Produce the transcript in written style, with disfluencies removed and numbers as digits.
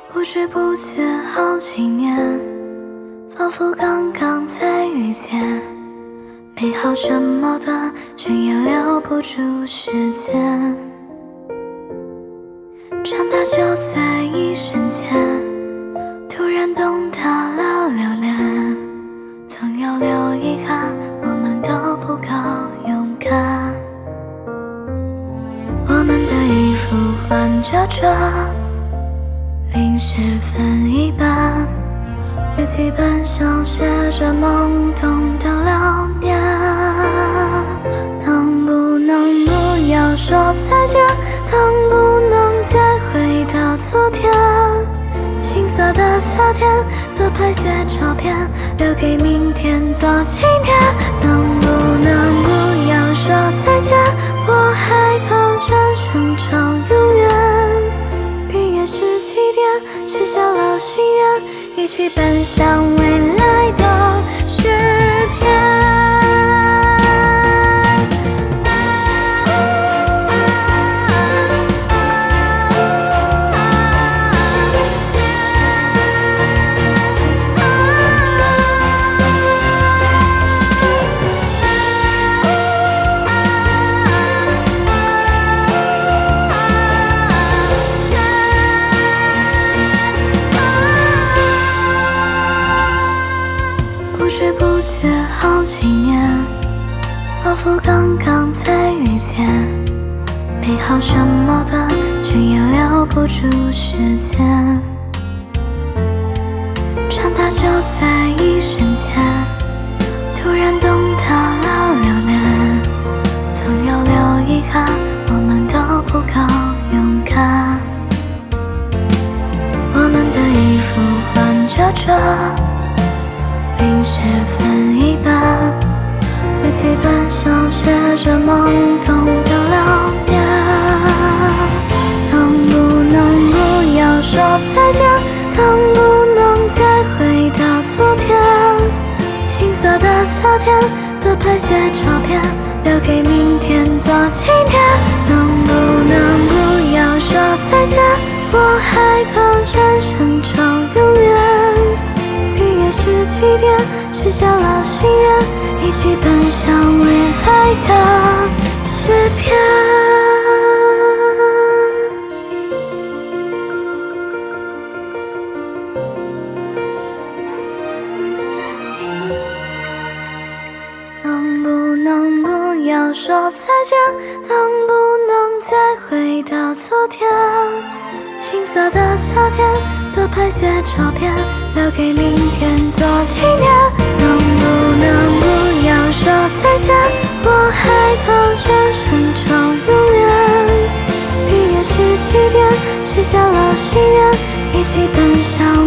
不知不觉好几年，仿佛刚刚才遇见。美好这么短，却也留不住时间。长大就在一瞬间，突然懂得了留恋。总有留遗憾，我们都不够勇敢。我们的衣服换着穿，临时分一半，日记本上写着懵懂的流年。能不能不要说再见？能不能再回到昨天？青涩的夏天，多拍些照片，留给明天做纪念。能不能不要说再见？我害怕转身成永远。毕业时起点，许下了心愿，一起奔向未来的诗篇。不知不觉好几年，仿佛刚刚才遇见。美好这么短，却也留不住时间。长大就在一瞬间，突然懂得了留恋。总有留遗憾，我们都不够勇敢。我们的衣服换着穿，临时分一半，日记本上写着懵懂的流年。能不能不要说再见？能不能再回到昨天？青涩的夏天，多拍些照片，留给明天做纪念。能不能不要说再见？我害怕转身成永远。毕业时起点，许下了心愿，一起奔向未来的诗篇。能不能不要说再见？能不能再回到昨天？青涩的夏天，多拍些照片，留给明天做纪念。能不能不要说再见？我害怕转身成永远。毕业时起点，许下了心愿，一起奔向